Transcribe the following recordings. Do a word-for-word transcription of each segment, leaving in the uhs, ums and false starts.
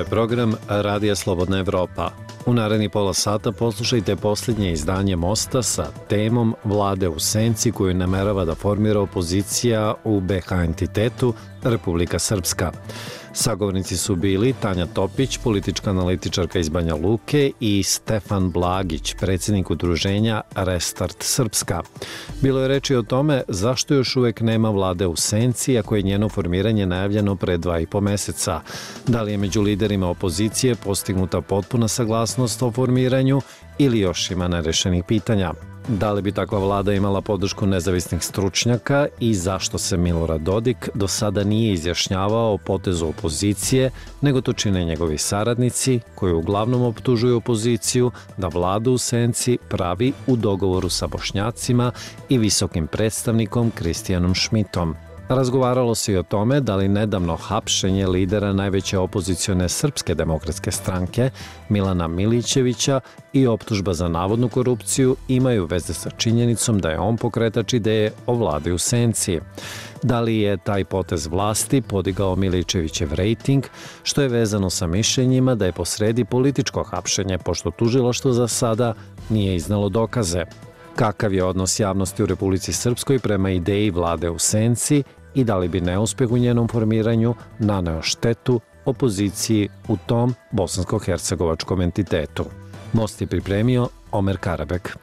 je program Radija Slobodna Evropa. U naredni pola sata poslušajte posljednje izdanje Mosta sa temom Vlade u senci koju namerava da formira opozicija u be ha entitetu Republika Srpska. Sagovornici su bili Tanja Topić, politička analitičarka iz Banja Luke, i Stefan Blagić, predsjednik udruženja Restart Srpska. Bilo je reči o tome zašto još uvek nema vlade u senci, ako je njeno formiranje najavljeno pre dva i po meseca. Da li je među liderima opozicije postignuta potpuna saglasnost o formiranju ili još ima nerešenih pitanja? Da li bi takva vlada imala podršku nezavisnih stručnjaka i zašto se Milorad Dodik do sada nije izjašnjavao o potezu opozicije, nego to čine njegovi saradnici, koji uglavnom optužuju opoziciju da vladu u senci pravi u dogovoru sa Bošnjacima i visokim predstavnikom Kristijanom Šmitom. Razgovaralo se i o tome da li nedavno hapšenje lidera najveće opozicione Srpske demokratske stranke, Milana Milićevića, i optužba za navodnu korupciju imaju veze sa činjenicom da je on pokretač ideje o vladi u senci. Da li je taj potez vlasti podigao Milićevićev rejting, što je vezano sa mišljenjima da je posredi političko hapšenje, pošto tužilaštvo za sada nije iznalo dokaze. Kakav je odnos javnosti u Republici Srpskoj prema ideji vlade u senci i da li bi neuspeh u njenom formiranju naneo štetu opoziciji u tom bosansko-hercegovačkom entitetu? Most je pripremio Omer Karabek.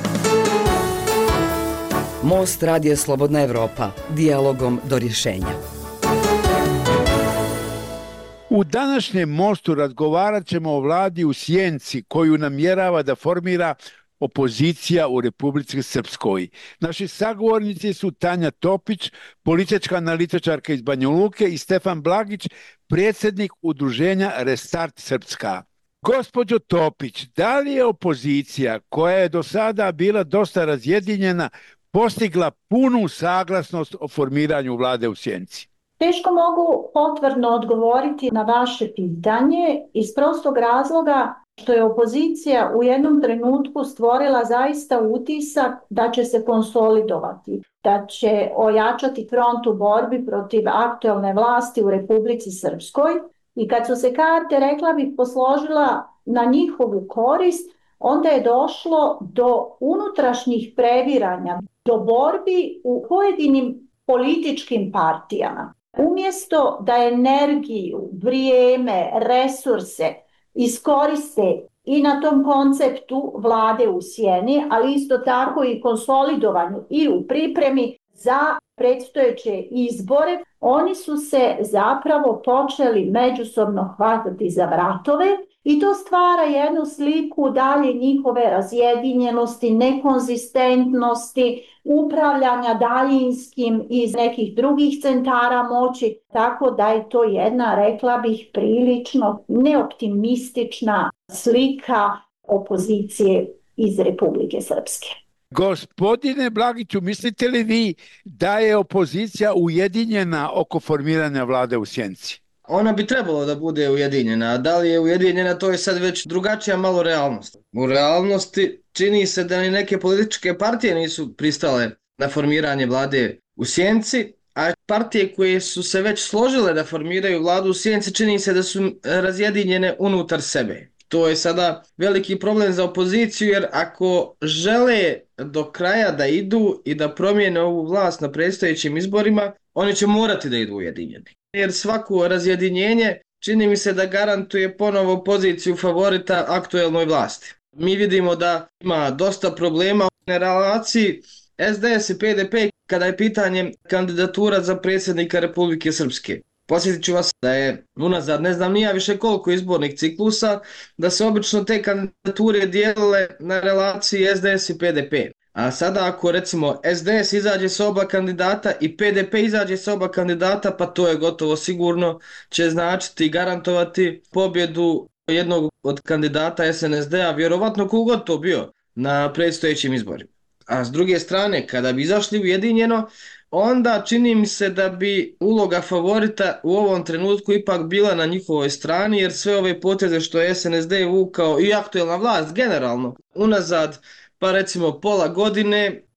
Most Radija Slobodna Evropa, dijalogom do rješenja. U današnjem Mostu razgovarat ćemo o vladi u sjenci koju namjerava da formira opozicija u Republici Srpskoj. Naši sagovornici su Tanja Topić, politička analitičarka iz Banja Luke, i Stefan Blagić, predsjednik udruženja Restart Srpska. Gospođo Topić, da li je opozicija, koja je do sada bila dosta razjedinjena, postigla punu saglasnost o formiranju vlade u sjenci? Teško mogu potvrdno odgovoriti na vaše pitanje iz prostog razloga što je opozicija u jednom trenutku stvorila zaista utisak da će se konsolidovati, da će ojačati front u borbi protiv aktuelne vlasti u Republici Srpskoj, i kad su se karte, rekla bih, posložila na njihovu korist, onda je došlo do unutrašnjih previranja, do borbi u pojedinim političkim partijama. Umjesto da energiju, vrijeme, resurse iskoriste i na tom konceptu vlade u sjeni, ali isto tako i konsolidovanju i u pripremi za predstojeće izbore, oni su se zapravo počeli međusobno hvatati za vratove i to stvara jednu sliku dalje njihove razjedinjenosti, nekonzistentnosti, upravljanja daljinskim iz nekih drugih centara moći, tako da je to jedna, rekla bih, prilično neoptimistična slika opozicije iz Republike Srpske. Gospodine Blagiću, mislite li vi da je opozicija ujedinjena oko formiranja vlade u sjenci? Ona bi trebalo da bude ujedinjena, a da li je ujedinjena, to je sad već drugačija malo realnost. U realnosti čini se da ni neke političke partije nisu pristale na formiranje vlade u sjenci, a partije koje su se već složile da formiraju vladu u sjenci čini se da su razjedinjene unutar sebe. To je sada veliki problem za opoziciju, jer ako žele do kraja da idu i da promijene ovu vlast na predstojećim izborima, oni će morati da idu ujedinjeni. Jer svako razjedinjenje čini mi se da garantuje ponovo poziciju favorita aktuelnoj vlasti. Mi vidimo da ima dosta problema u relaciji es de es i pe de pe kada je pitanje kandidatura za predsjednika Republike Srpske. Posjetit ću vas da je unazad ne znam nija više koliko izbornih ciklusa, da se obično te kandidature dijelile na relaciji es de es i pe de pe. A sada ako recimo es de es izađe sa oba kandidata i pe de pe izađe sa oba kandidata, pa to je gotovo sigurno će značiti i garantovati pobjedu jednog od kandidata es en es de-a, vjerovatno kogod to bio na predstojećim izborima. A s druge strane, kada bi izašli ujedinjeno, onda čini mi se da bi uloga favorita u ovom trenutku ipak bila na njihovoj strani, jer sve ove poteze što je es en es de vukao i aktuelna vlast generalno unazad, pa recimo pola godine,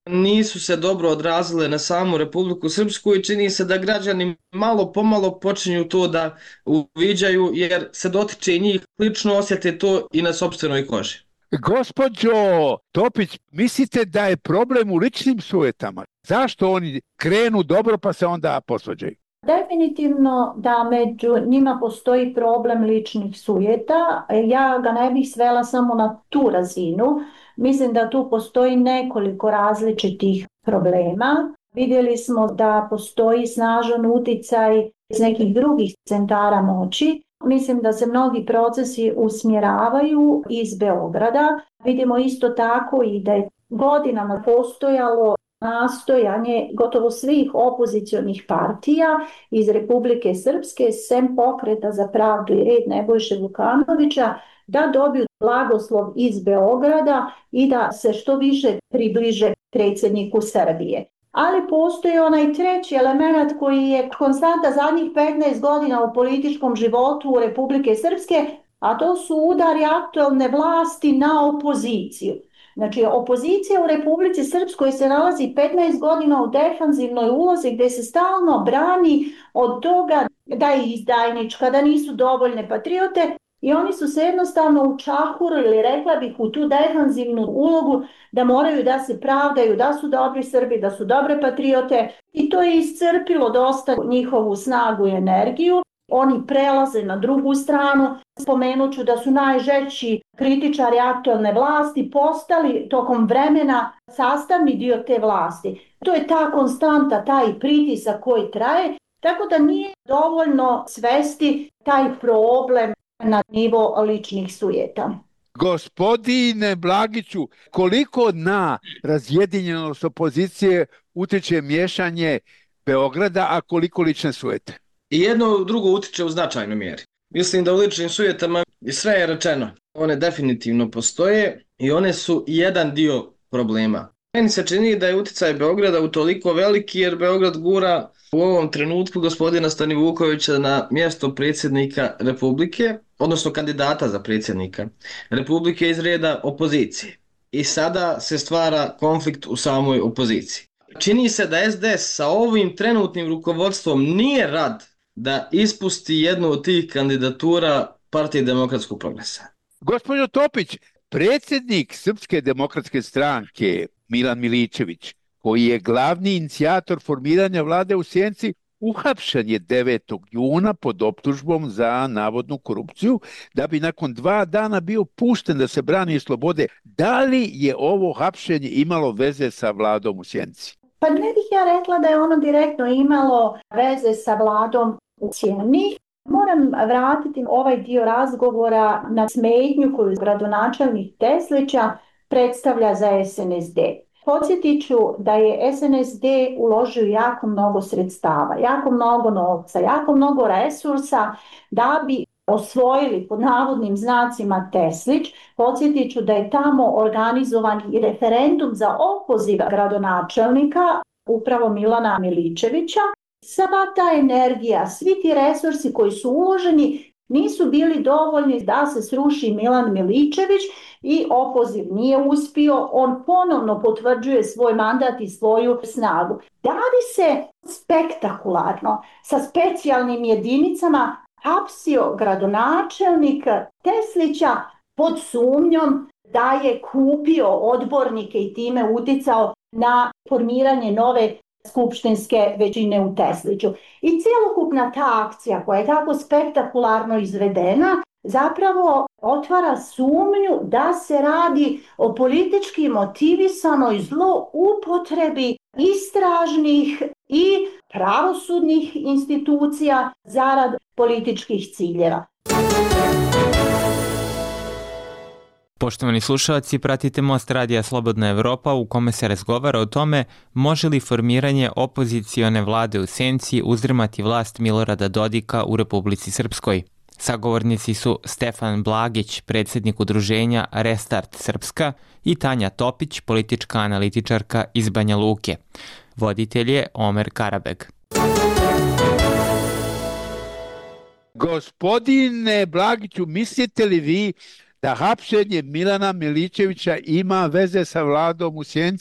nisu se dobro odrazile na samu Republiku Srpsku i čini se da građani malo pomalo počinju to da uviđaju jer se dotiče i njih, lično osjete to i na sopstvenoj koži. Gospođo Topić, mislite da je problem u ličnim sujetama? Zašto oni krenu dobro pa se onda posvađaju? Definitivno da među njima postoji problem ličnih sujeta. Ja ga ne bih svela samo na tu razinu. Mislim da tu postoji nekoliko različitih problema. Vidjeli smo da postoji snažan uticaj iz nekih drugih centara moći. Mislim da se mnogi procesi usmjeravaju iz Beograda. Vidimo isto tako i da je godinama postojalo nastojanje gotovo svih opozicionih partija iz Republike Srpske, sem Pokreta za pravdu i red Nebojše Vukanovića, da dobiju blagoslov iz Beograda i da se što više približe predsjedniku Srbije. Ali postoji onaj treći element koji je konstanta zadnjih petnaest godina u političkom životu Republike Srpske, a to su udari aktualne vlasti na opoziciju. Znači, opozicija u Republici Srpskoj se nalazi petnaest godina u defanzivnoj ulozi gdje se stalno brani od toga da je izdajnička, da nisu dovoljne patriote i oni su se jednostavno učahurili, rekla bih, u tu defanzivnu ulogu da moraju da se pravdaju, da su dobri Srbi, da su dobre patriote i to je iscrpilo dosta njihovu snagu i energiju. Oni prelaze na drugu stranu. Spomenut ću da su najžešći kritičari aktualne vlasti postali tokom vremena sastavni dio te vlasti. To je ta konstanta, taj pritisak koji traje, tako da nije dovoljno svesti taj problem na nivo ličnih sujeta. Gospodine Blagiću, koliko na razjedinjenost opozicije utječe miješanje Beograda, a koliko lične sujete? I jedno drugo utiče u značajnoj mjeri. Mislim da u ličnim sujetama sve je rečeno. One definitivno postoje i one su jedan dio problema. Meni se čini da je uticaj Beograda utoliko veliki jer Beograd gura u ovom trenutku gospodina Stanivukovića na mjesto predsjednika Republike, odnosno kandidata za predsjednika Republike iz reda opozicije. I sada se stvara konflikt u samoj opoziciji. Čini se da es de es sa ovim trenutnim rukovodstvom nije rad da ispusti jednu od tih kandidatura Partije demokratskog progresa. Gospođo Topić, predsjednik Srpske demokratske stranke Milan Miličević, koji je glavni inicijator formiranja vlade u Sjenici, uhapšen je devetog juna pod optužbom za navodnu korupciju, da bi nakon dva dana bio pušten da se brani iz slobode. Da li je ovo hapšenje imalo veze sa vladom u Sjenici? Pa ne bih ja rekla da je ono direktno imalo veze sa vladom u Sjeni. Moram vratiti ovaj dio razgovora na smetnju koju gradonačelnik Teslića predstavlja za es en es de. Podsjetit ću da je es en es de uložio jako mnogo sredstava, jako mnogo novca, jako mnogo resursa da bi osvojili pod navodnim znacima Teslić. Podsjetit ću da je tamo organizovan i referendum za opoziv gradonačelnika, upravo Milana Miličevića. Sva ta energija, svi ti resursi koji su uloženi nisu bili dovoljni da se sruši Milan Miličević i opoziv nije uspio. On ponovno potvrđuje svoj mandat i svoju snagu. Da bi se spektakularno sa specijalnim jedinicama hapsio gradonačelnik Teslića pod sumnjom da je kupio odbornike i time uticao na formiranje nove skupštinske većine u Tesliću. I cjelokupna ta akcija koja je tako spektakularno izvedena zapravo otvara sumnju da se radi o politički motivisanoj zloupotrebi istražnih i pravosudnih institucija zarad političkih ciljeva. Poštovani slušalci, pratite Most Radija Slobodna Evropa u kome se razgovara o tome može li formiranje opozicione vlade u Sjenici uzdrmati vlast Milorada Dodika u Republici Srpskoj. Sagovornici su Stefan Blagić, predsjednik udruženja Restart Srpska, i Tanja Topić, politička analitičarka iz Banja Luke. Voditelj je Omer Karabeg. Gospodine Blagiću, mislite li vi da hapšenje Milana Miličevića ima veze sa vladom u Sjenici?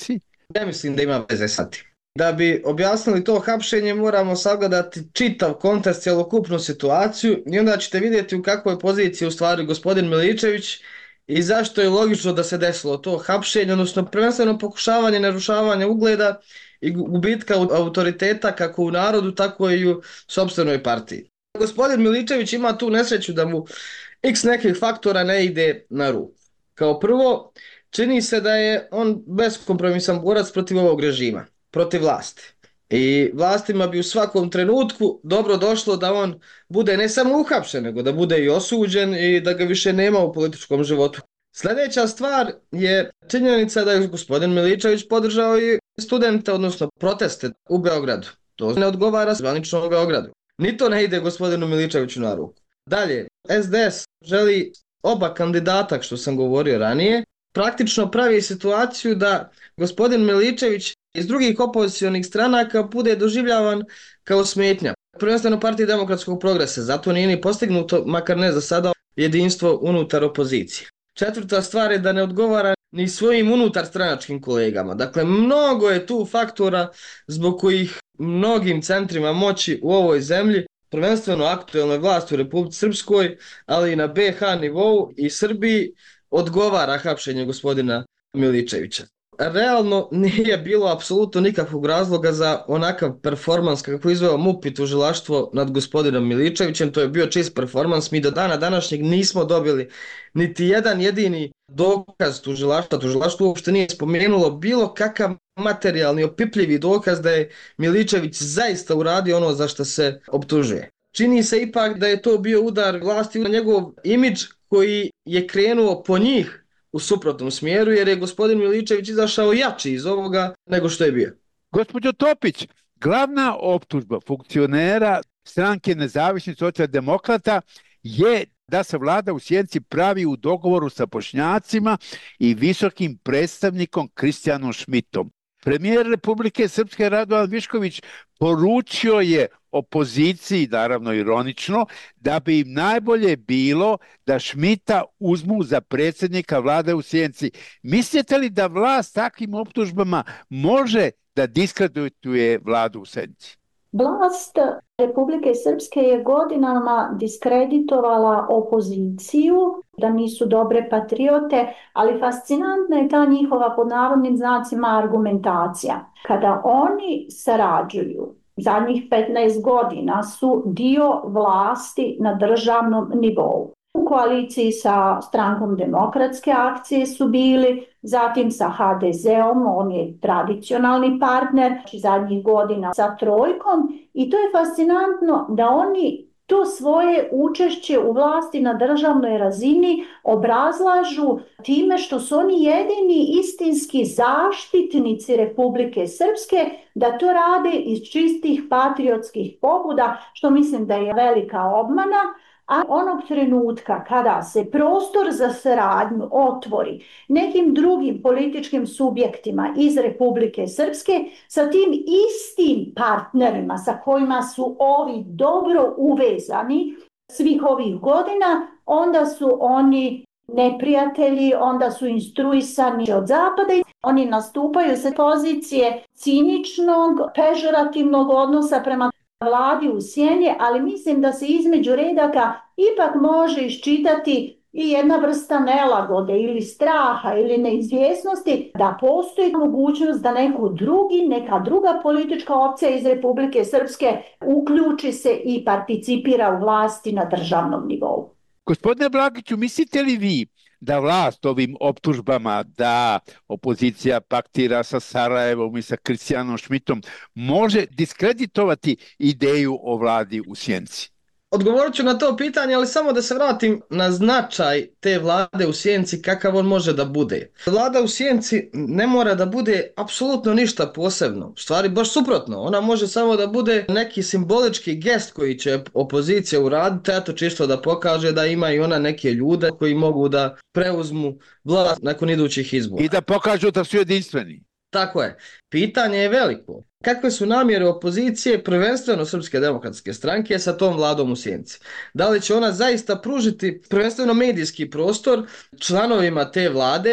ne mislim da ima veze sa tim. Da bi objasnili to hapšenje moramo sagledati čitav kontekst, cjelokupnu situaciju i onda ćete vidjeti u kakvoj poziciji u stvari gospodin Miličević i zašto je logično da se desilo to hapšenje, odnosno prvenstveno pokušavanje narušavanja ugleda i gubitka autoriteta kako u narodu, tako i u sopstvenoj partiji. Gospodin Miličević ima tu nesreću da mu x nekih faktora ne ide na ruku. Kao prvo, čini se da je on beskompromisan borac protiv ovog režima, protiv vlasti. I vlastima bi u svakom trenutku dobro došlo da on bude ne samo uhapšen, nego da bude i osuđen i da ga više nema u političkom životu. Sljedeća stvar je činjenica da je gospodin Miličević podržao i studente, odnosno proteste u Beogradu. To ne odgovara zvanično u Beogradu. Ni to ne ide gospodinu Miličeviću na ruku. Dalje, S D S želi oba kandidata, što sam govorio ranije, praktično pravi situaciju da gospodin Miličević iz drugih opozicionih stranaka bude doživljavan kao smetnja. Prvenstveno Partiji demokratskog progresa, zato nije ni postignuto, makar ne za sada, jedinstvo unutar opozicije. Četvrta stvar je da ne odgovara ni svojim unutar stranačkim kolegama. Dakle, mnogo je tu faktora zbog kojih mnogim centrima moći u ovoj zemlji, prvenstveno aktuelnoj vlasti u Republici Srpskoj, ali i na B H nivou i Srbiji, odgovara hapšenje gospodina Miličevića. Realno nije bilo apsolutno nikakvog razloga za onakav performans kako izveo M U P i tužilaštvo nad gospodinom Miličevićem. To je bio čist performans. Mi do dana današnjeg nismo dobili niti jedan jedini dokaz tužilaštva. Tužilaštvo uopšte nije spomenulo bilo kakav materijalni opipljivi dokaz da je Miličević zaista uradio ono za što se optužuje. Čini se ipak da je to bio udar vlasti na njegov imidž koji je krenuo po njih u suprotnom smjeru, jer je gospodin Miličević izašao jači iz ovoga nego što je bio. Gospođo Topić, glavna optužba funkcionera stranke Nezavisnih socijaldemokrata je da se vlada u Sjenici pravi u dogovoru sa Bošnjacima i visokim predstavnikom Kristijanom Šmitom. Premijer Republike Srpske Radovan Višković poručio je opoziciji, naravno ironično, da bi im najbolje bilo da Šmita uzmu za predsjednika vlade u Sjenici. Mislite li da vlast takvim optužbama može da diskredituje vladu u Sjenici? Vlast Republike Srpske je godinama diskreditovala opoziciju, da nisu dobre patriote, ali fascinantna je ta njihova pod navodnim znacima argumentacija. Kada oni sarađuju, zadnjih petnaest godina su dio vlasti na državnom nivou. U koaliciji sa strankom Demokratske akcije su bili, zatim sa H D Z-om, on je tradicionalni partner, zadnjih godina sa Trojkom, i to je fascinantno da oni to svoje učešće u vlasti na državnoj razini obrazlažu time što su oni jedini istinski zaštitnici Republike Srpske, da to rade iz čistih patriotskih pobuda, što mislim da je velika obmana. A onog trenutka kada se prostor za saradnju otvori nekim drugim političkim subjektima iz Republike Srpske, sa tim istim partnerima sa kojima su ovi dobro uvezani svih ovih godina, onda su oni neprijatelji, onda su instruisani od zapada i oni nastupaju sa pozicije ciničnog, pežorativnog odnosa prema vladi u sjeni, ali mislim da se između redaka ipak može iščitati i jedna vrsta nelagode ili straha ili neizvjesnosti da postoji mogućnost da neko drugi, neka druga politička opcija iz Republike Srpske uključi se i participira u vlasti na državnom nivou. Gospodine Blagiću, mislite li vi da vlast ovim optužbama da opozicija paktira sa Sarajevom i sa Kristijanom Šmitom može diskreditovati ideju o vladi u Sjenici? Odgovorit ću na to pitanje, ali samo da se vratim na značaj te vlade u Sjenici, kakav on može da bude. Vlada u Sjenici ne mora da bude apsolutno ništa posebno. U stvari, baš suprotno. Ona može samo da bude neki simbolički gest koji će opozicija uraditi, eto čisto da pokaže da ima i ona neke ljude koji mogu da preuzmu vlast nakon idućih izbora. I da pokažu da su jedinstveni. Tako je. Pitanje je veliko. Kakve su namjere opozicije, prvenstveno Srpske demokratske stranke, sa tom vladom u Sjenici? Da li će ona zaista pružiti prvenstveno medijski prostor članovima te vlade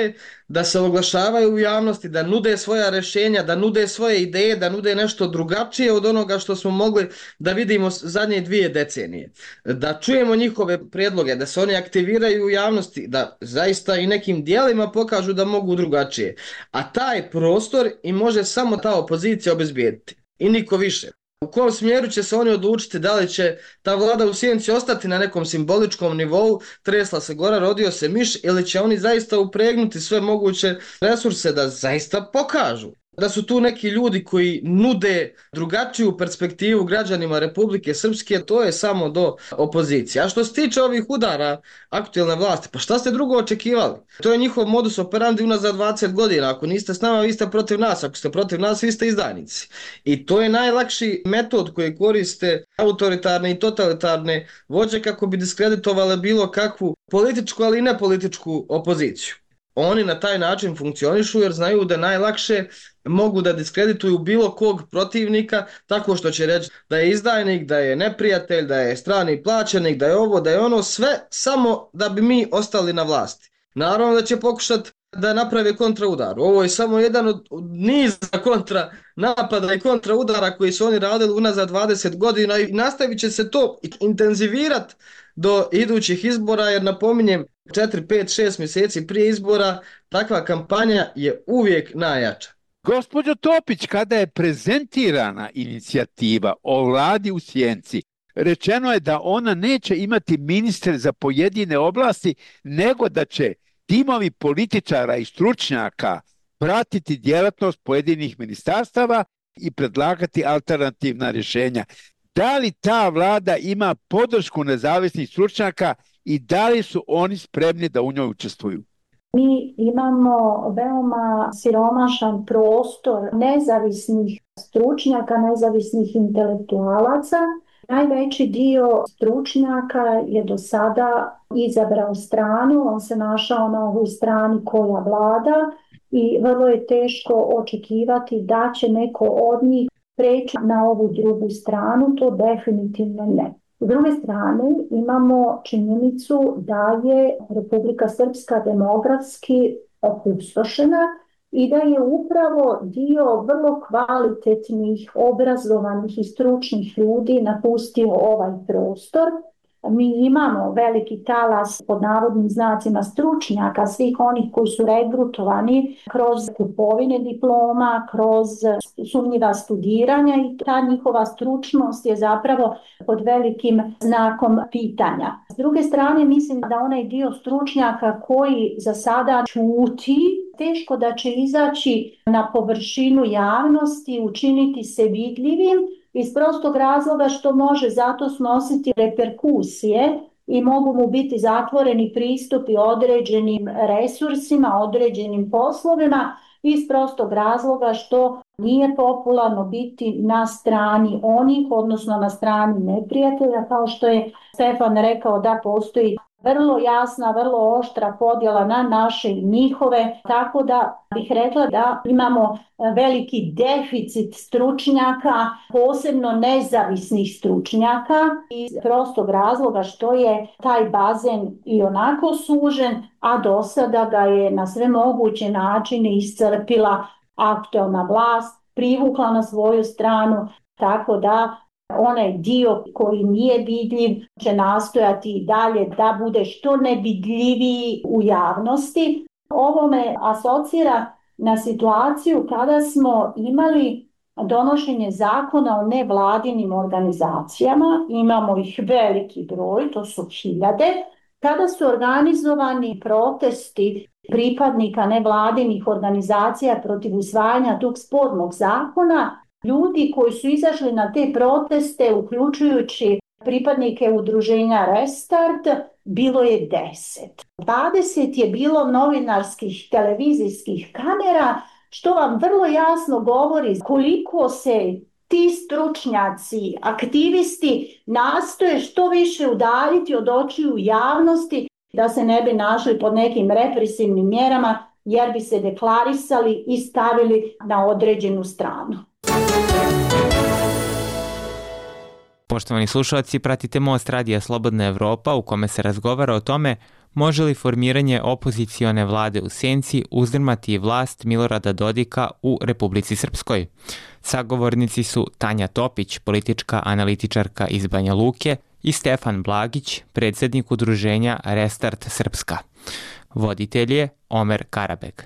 da se oglašavaju u javnosti, da nude svoja rješenja, da nude svoje ideje, da nude nešto drugačije od onoga što smo mogli da vidimo zadnje dvije decenije. Da čujemo njihove prijedloge, da se oni aktiviraju u javnosti, da zaista i nekim dijelima pokažu da mogu drugačije. A taj prostor i može samo ta opozicija obezbijediti. I niko više. U kom smjeru će se oni odlučiti, da li će ta vlada u sjenci ostati na nekom simboličkom nivou, tresla se gora, rodio se miš, ili će oni zaista upregnuti sve moguće resurse da zaista pokažu da su tu neki ljudi koji nude drugačiju perspektivu građanima Republike Srpske, to je samo do opozicije. A što se tiče ovih udara aktualne vlasti, pa šta ste drugo očekivali? To je njihov modus operandi unazad dvadeset godina. Ako niste s nama, vi ste protiv nas. Ako ste protiv nas, vi ste izdajnici. I to je najlakši metod koji koriste autoritarne i totalitarne vođe kako bi diskreditovale bilo kakvu političku, ali i nepolitičku opoziciju. Oni na taj način funkcionišu jer znaju da najlakše mogu da diskredituju bilo kog protivnika tako što će reći da je izdajnik, da je neprijatelj, da je strani plaćenik, da je ovo, da je ono, sve samo da bi mi ostali na vlasti. Naravno da će pokušati da naprave kontraudar. Ovo je samo jedan od niza kontra napada i kontraudara koji su oni radili unazad dvadeset godina i nastavit će se to intenzivirati do idućih izbora, jer napominjem, četiri, pet, šest mjeseci prije izbora takva kampanja je uvijek najjača. Gospođo Topić, kada je prezentirana inicijativa o vladi u sjenci, rečeno je da ona neće imati ministre za pojedine oblasti, nego da će timovi političara i stručnjaka pratiti djelatnost pojedinih ministarstava i predlagati alternativna rješenja. Da li ta vlada ima podršku nezavisnih stručnjaka i da li su oni spremni da u njoj učestvuju? Mi imamo veoma siromašan prostor nezavisnih stručnjaka, nezavisnih intelektualaca. Najveći dio stručnjaka je do sada izabrao stranu, on se našao na ovoj strani koja vlada i vrlo je teško očekivati da će neko od njih preći na ovu drugu stranu, to definitivno ne. S druge strane imamo činjenicu da je Republika Srpska demografski opustošena i da je upravo dio vrlo kvalitetnih, obrazovanih i stručnih ljudi napustio ovaj prostor. Mi imamo veliki talas pod navodnim znacima stručnjaka, svih onih koji su regrutovani kroz kupovine diploma, kroz sumnjiva studiranja i ta njihova stručnost je zapravo pod velikim znakom pitanja. S druge strane, mislim da onaj dio stručnjaka koji za sada ćuti, teško da će izaći na površinu javnosti, učiniti se vidljivim, iz prostog razloga što može zato snositi reperkusije i mogu mu biti zatvoreni pristupi određenim resursima, određenim poslovima, iz prostog razloga što nije popularno biti na strani onih, odnosno na strani neprijatelja, kao što je Stefan rekao da postoji vrlo jasna, vrlo oštra podjela na naše i njihove, tako da bih rekla da imamo veliki deficit stručnjaka, posebno nezavisnih stručnjaka, iz prostog razloga što je taj bazen i onako sužen, a do sada ga je na sve moguće načine iscrpila aktualna vlast, privukla na svoju stranu, tako da onaj dio koji nije vidljiv će nastojati i dalje da bude što nevidljiviji u javnosti. Ovo me asocira na situaciju kada smo imali donošenje zakona o nevladinim organizacijama, imamo ih veliki broj, to su hiljade, kada su organizovani protesti pripadnika nevladinih organizacija protiv usvajanja tog spornog zakona. Ljudi koji su izašli na te proteste, uključujući pripadnike udruženja Restart, bilo je deset. dvadeset je bilo novinarskih televizijskih kamera, što vam vrlo jasno govori koliko se ti stručnjaci, aktivisti nastoje što više udaljiti od očiju javnosti da se ne bi našli pod nekim represivnim mjerama jer bi se deklarisali i stavili na određenu stranu. Poštovani slušalci, pratite Most Radija Slobodna Evropa u kome se razgovara o tome može li formiranje opozicione vlade u senci uzdrmati vlast Milorada Dodika u Republici Srpskoj? Sagovornici su Tanja Topić, politička analitičarka iz Banja Luke, i Stefan Blagić, predsjednik udruženja Restart Srpska. Voditelj je Omer Karabeg.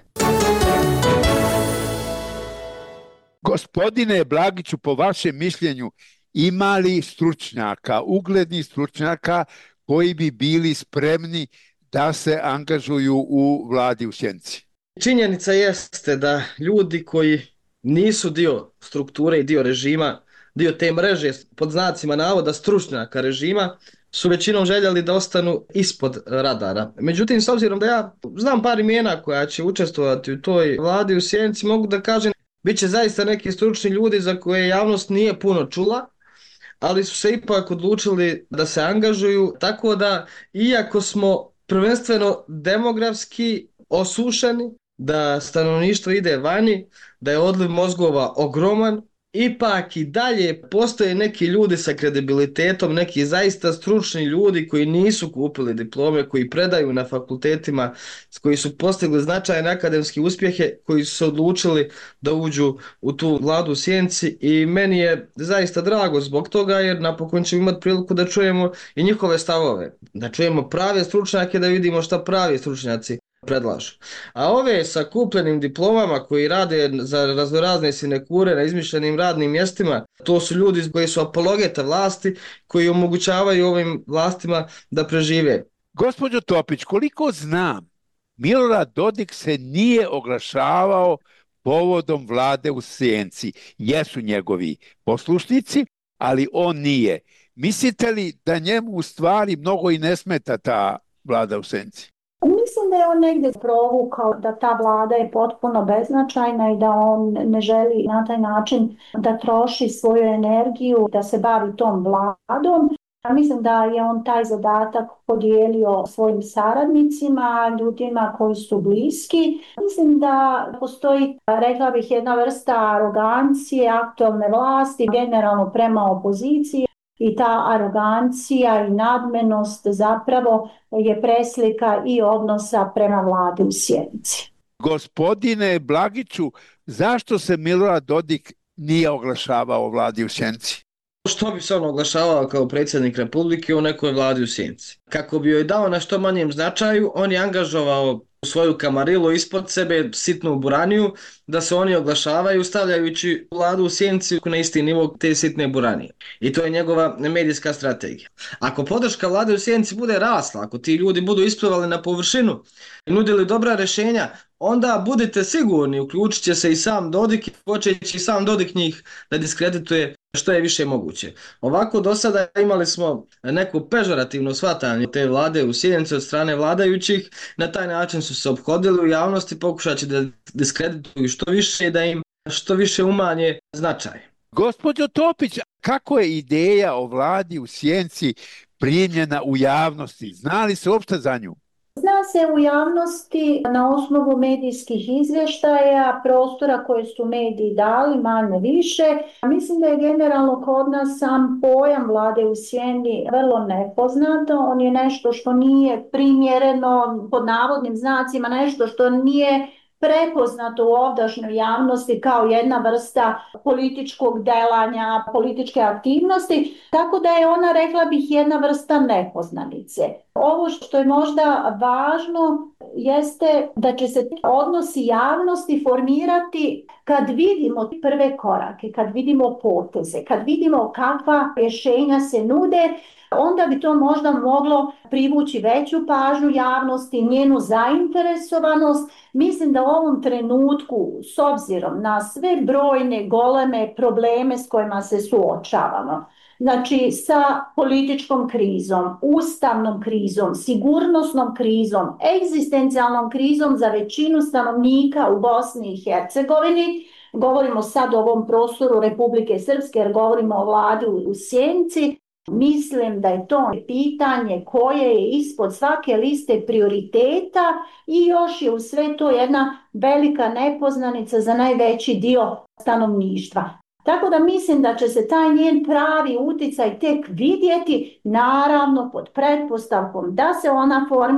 Gospodine Blagiću, po vašem mišljenju, ima li stručnjaka, uglednih stručnjaka koji bi bili spremni da se angažuju u vladi u sjenci? Činjenica jeste da ljudi koji nisu dio strukture i dio režima, dio te mreže pod znacima navoda stručnjaka režima, su većinom željeli da ostanu ispod radara. Međutim, s obzirom da ja znam par imena koja će učestvovati u toj vladi u sjenci, mogu da kažem bit će zaista neki stručni ljudi za koje javnost nije puno čula, ali su se ipak odlučili da se angažuju, tako da iako smo prvenstveno demografski osušeni, da stanovništvo ide vani, da je odliv mozgova ogroman, ipak i dalje postoje neki ljudi sa kredibilitetom, neki zaista stručni ljudi koji nisu kupili diplome, koji predaju na fakultetima, koji su postigli značajne akademske uspjehe, koji su se odlučili da uđu u tu vladu u sjenci i meni je zaista drago zbog toga jer napokon ćemo imati priliku da čujemo i njihove stavove, da čujemo prave stručnjake, da vidimo šta pravi stručnjaci predlažu. A ove sa kupljenim diplomama koji rade za raznorazne sinekure na izmišljenim radnim mjestima, to su ljudi koji su apologeta vlasti, koji omogućavaju ovim vlastima da prežive. Gospođo Topić, koliko znam, Milorad Dodik se nije oglašavao povodom vlade u sjenci. Jesu njegovi poslušnici, ali on nije. Mislite li da njemu u stvari mnogo i ne smeta ta vlada u sjenci? Mislim da je on negdje provukao da ta vlada je potpuno beznačajna i da on ne želi na taj način da troši svoju energiju, da se bavi tom vladom. Mislim da je on taj zadatak podijelio svojim saradnicima, ljudima koji su bliski. Mislim da postoji, rekla bih, jedna vrsta arogancije aktualne vlasti, generalno prema opoziciji. I ta arogancija i nadmenost zapravo je preslika i odnosa prema vladi u sjenci. Gospodine Blagiću, zašto se Milorad Dodik nije oglašavao o vladi u sjenci? Što bi se on oglašavao kao predsjednik Republike u nekoj vladi u sjenci? Kako bi joj dao na što manjem značaju, on je angažovao u svoju kamarilu ispod sebe sitnu buraniju da se oni oglašavaju stavljajući vladu u sjenci na isti nivo te sitne buranije. I to je njegova medijska strategija. Ako podrška vlade u sjenci bude rasla, ako ti ljudi budu isplivali na površinu i nudili dobra rješenja, onda budite sigurni, uključit će se i sam Dodik i počeći i sam Dodik njih da diskredituje što je više moguće. Ovako do sada imali smo neku pežorativno shvatanje te vlade u sjenci od strane vladajućih, na taj način su se ophodili u javnosti pokušajući da diskredituju što više i da im što više umanje značaj. Gospođo Topić, kako je ideja o vladi u sjenci primljena u javnosti? Zna li se uopšte za nju? Zna se u javnosti na osnovu medijskih izvještaja, prostora koje su mediji dali, manje više. Mislim da je generalno kod nas sam pojam vlade u sjeni vrlo nepoznato. On je nešto što nije primjereno, pod navodnim znacima, nešto što nije prepoznato u ovdašnjoj javnosti kao jedna vrsta političkog delanja, političke aktivnosti, tako da je ona, rekla bih, jedna vrsta nepoznanice. Ovo što je možda važno jeste da će se odnosi javnosti formirati kad vidimo prve korake, kad vidimo poteze, kad vidimo kakva rješenja se nude, onda bi to možda moglo privući veću pažnju javnosti, njenu zainteresovanost. Mislim da u ovom trenutku, s obzirom na sve brojne goleme probleme s kojima se suočavamo, znači sa političkom krizom, ustavnom krizom, sigurnosnom krizom, egzistencijalnom krizom za većinu stanovnika u Bosni i Hercegovini, govorimo sad o ovom prostoru Republike Srpske jer govorimo o vladi u sjenci, mislim da je to pitanje koje je ispod svake liste prioriteta i još je u sve to jedna velika nepoznanica za najveći dio stanovništva. Tako da mislim da će se taj njen pravi uticaj tek vidjeti, naravno pod pretpostavkom da se ona formira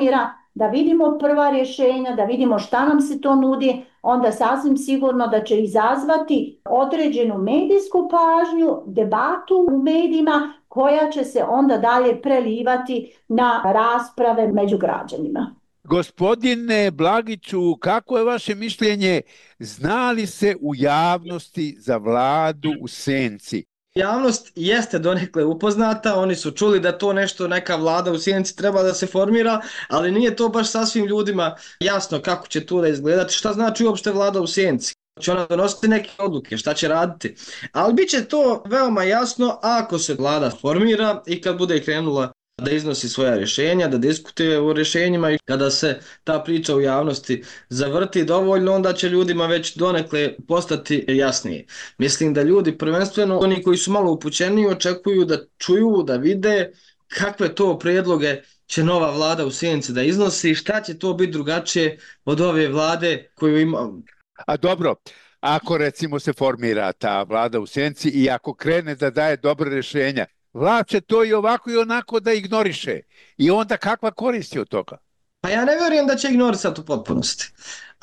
da vidimo prva rješenja, da vidimo šta nam se to nudi, onda sasvim sigurno da će izazvati određenu medijsku pažnju, debatu u medijima koja će se onda dalje prelivati na rasprave među građanima. Gospodine Blagiću, kako je vaše mišljenje, zna li se u javnosti za vladu u senci? Javnost jeste donekle upoznata, oni su čuli da to nešto, neka vlada u sjenci treba da se formira, ali nije to baš sasvim ljudima jasno kako će to da izgledati, šta znači uopšte vlada u sjenci. Će ona donositi neke odluke, šta će raditi. Ali bit će to veoma jasno ako se vlada formira i kad bude krenula da iznosi svoja rješenja, da diskutuje o rješenjima i kada se ta priča u javnosti zavrti dovoljno, onda će ljudima već donekle postati jasnije. Mislim da ljudi, prvenstveno oni koji su malo upućeni, očekuju da čuju, da vide kakve to prijedloge će nova vlada u sjenci da iznosi, šta će to biti drugačije od ove vlade koju imamo. A dobro, ako recimo se formira ta vlada u senci i ako krene da daje dobre rješenja, vlast će to i ovako i onako da ignoriše. I onda kakva koristi od toga? Pa ja ne vjerujem da će ignorisati u potpunosti.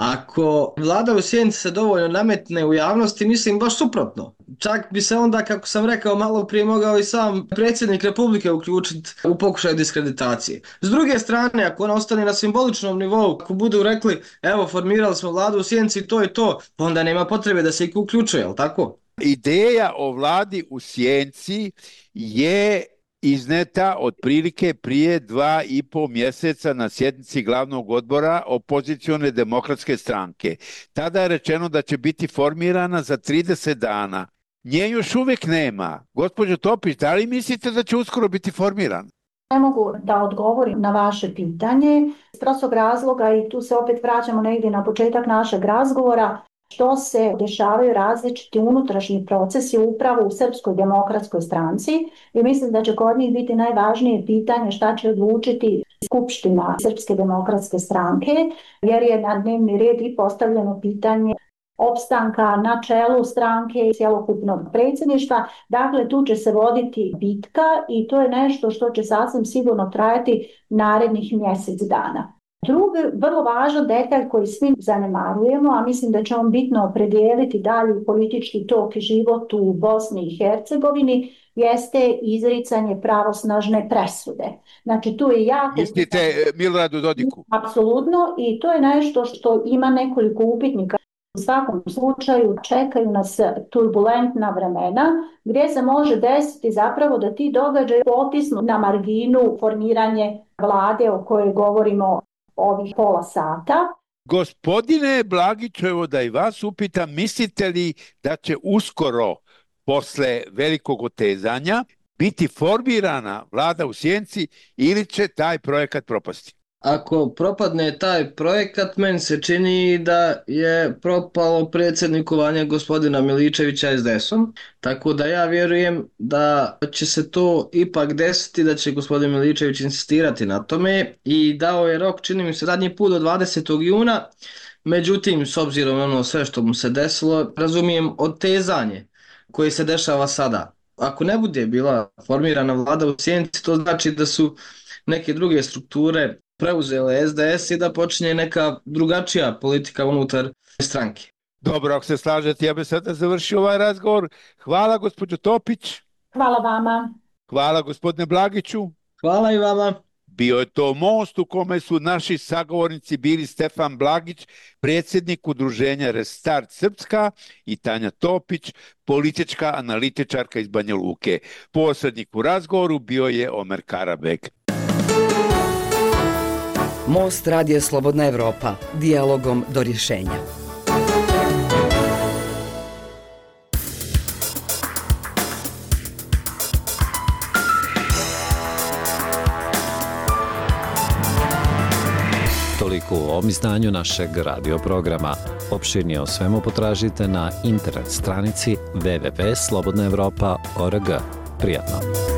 Ako vlada u sjenci se dovoljno nametne u javnosti, mislim baš suprotno. Čak bi se onda, kako sam rekao malo prije, mogao i sam predsjednik Republike uključiti u pokušaj diskreditacije. S druge strane, ako ona ostane na simboličnom nivou, ako budu rekli evo formirali smo vladu u sjenci, to je to, onda nema potrebe da se ih uključuje, jel tako? Ideja o vladi u sjenci je izneta otprilike prije dva i pol mjeseca na sjednici glavnog odbora opozicione demokratske stranke. Tada je rečeno da će biti formirana za trideset dana. Nje još uvijek nema. Gospođo Topić, da li mislite da će uskoro biti formirana? Ne mogu da odgovorim na vaše pitanje. Iz prostog razloga, i tu se opet vraćamo negdje na početak našeg razgovora, što se dešavaju različiti unutrašnji procesi upravo u Srpskoj demokratskoj stranci i mislim da će kod njih biti najvažnije pitanje šta će odlučiti Skupština Srpske demokratske stranke, jer je na dnevni red i postavljeno pitanje opstanka na čelu stranke i cjelokupnog predsjedništva. Dakle, tu će se voditi bitka i to je nešto što će sasvim sigurno trajati narednih mjesec dana. Drugi, vrlo važan detalj koji svi zanemarujemo, a mislim da će on bitno opredijeliti dalji politički tok i život u Bosni i Hercegovini, jeste izricanje pravosnažne presude. Znači, tu je jako... Mislite Miloradu Dodiku? Apsolutno, i to je nešto što ima nekoliko upitnika. U svakom slučaju čekaju nas turbulentna vremena gdje se može desiti zapravo da ti događaji potisnu na marginu formiranje vlade o kojoj govorimo ovih pola sata. Gospodine Blagiću, evo da i vas upitam, mislite li da će uskoro, posle velikog otezanja, biti formirana vlada u sjenci ili će taj projekat propasti? Ako propadne taj projekat, meni se čini da je propalo predsjednikovanje gospodina Miličevića es de esom, tako da ja vjerujem da će se to ipak desiti, da će gospodin Miličević insistirati na tome i dao je rok, čini mi se, zadnji put do dvadesetog juna, međutim, s obzirom na ono sve što mu se desilo, razumijem otezanje koje se dešava sada. Ako ne bude bila formirana vlada u sjenci, to znači da su neke druge strukture preuzele es de es i da počinje neka drugačija politika unutar stranke. Dobro, ako se slažete, ja bih sada završio ovaj razgovor. Hvala gospođo Topić. Hvala vama. Hvala gospodine Blagiću. Hvala i vama. Bio je to most u kome su naši sagovornici bili Stefan Blagić, predsjednik udruženja Restart Srpska, i Tanja Topić, politička analitičarka iz Banja Luke. Posrednik u razgovoru bio je Omer Karabek. Most Radija Slobodna Evropa. Dijalogom do rješenja. Toliko u ovom izdanju našeg radio programa. Opširnije o svemu potražite na internet stranici w w w tačka slobodna evropa tačka org. Prijatno!